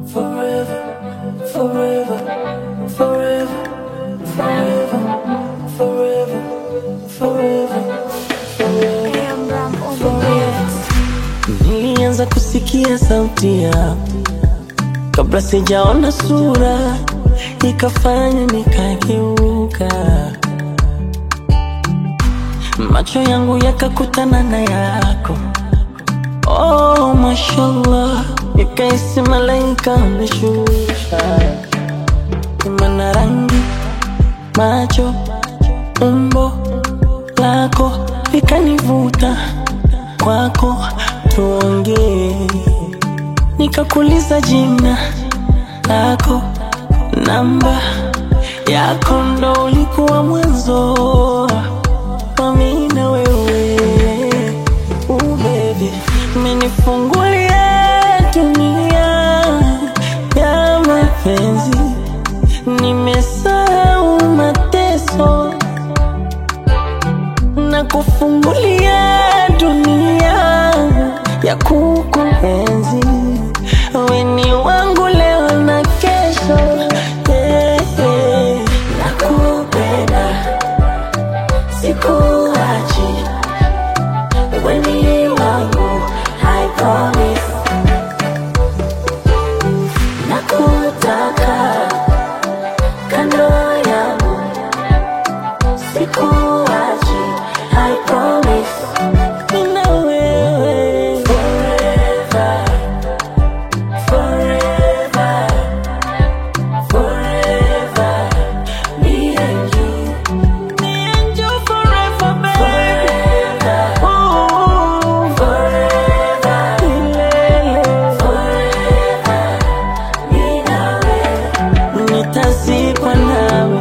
Forever, forever, forever, forever, forever, forever, forever. Nilianza kusikia sauti yako kabla sijaona sura, ikafanya nikageuka, macho yangu yakakutana na yako. Oh, mashallah, nikaisi malaika ameshusha. Mana rangi, macho, umbo lako likanivuta kwako, tuongee. Nikakuuliza jina lako, namba yako, ndo ulikuwa mwanzo wa mimi na wewe. Baby, umenifungulia dunia ya mapenzi, nimesahau mateso na kufungulia dunia ya kukuenzi. Wewe ni wangu leo na kesho, yeah, yeah. Nakupenda, sikuachi, wewe ni wangu, I promise. Nakutaka kando yangu, sikuachi, I promise. Nina wewe forever, forever, forever. Me and you forever, baby. Forever, oh, forever, milele. Forever, nina wewe, nitazikwa nawe.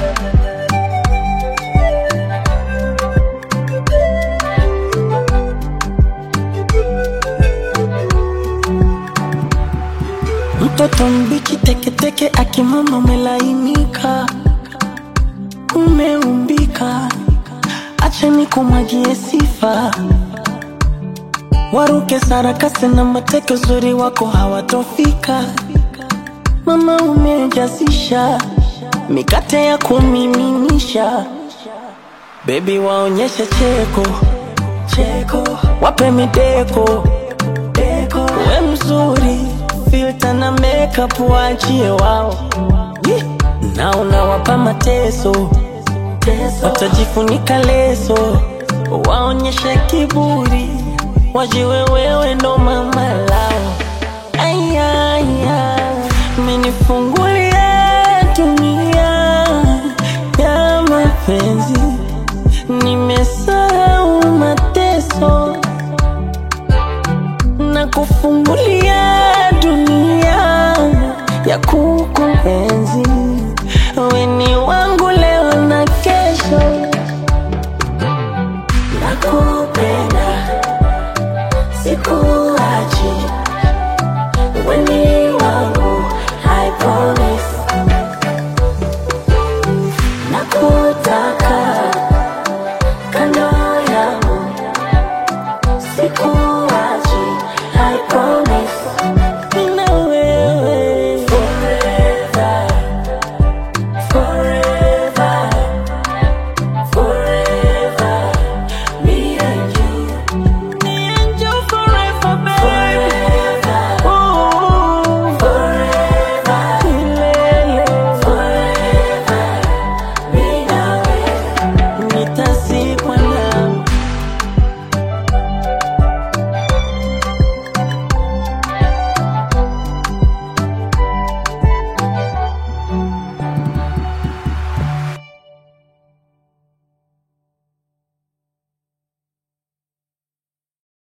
Mtoto mbichi teke teke, akimama umelainika, umeumbika. Acha nikumwagie sifa, waruke sarakasi na mateke, uzuri wako hawatofika. Mama umejazisha mikate ya kumiminisha, baby waonyeshe cheko cheko, wape mideko deko. We mzuri, filter na makeup waachie wao, na unawapa mateso, watajifunika leso, waonyeshe kiburi, wajiwe wewe ndo mama lao. Aya, aya, umenifungua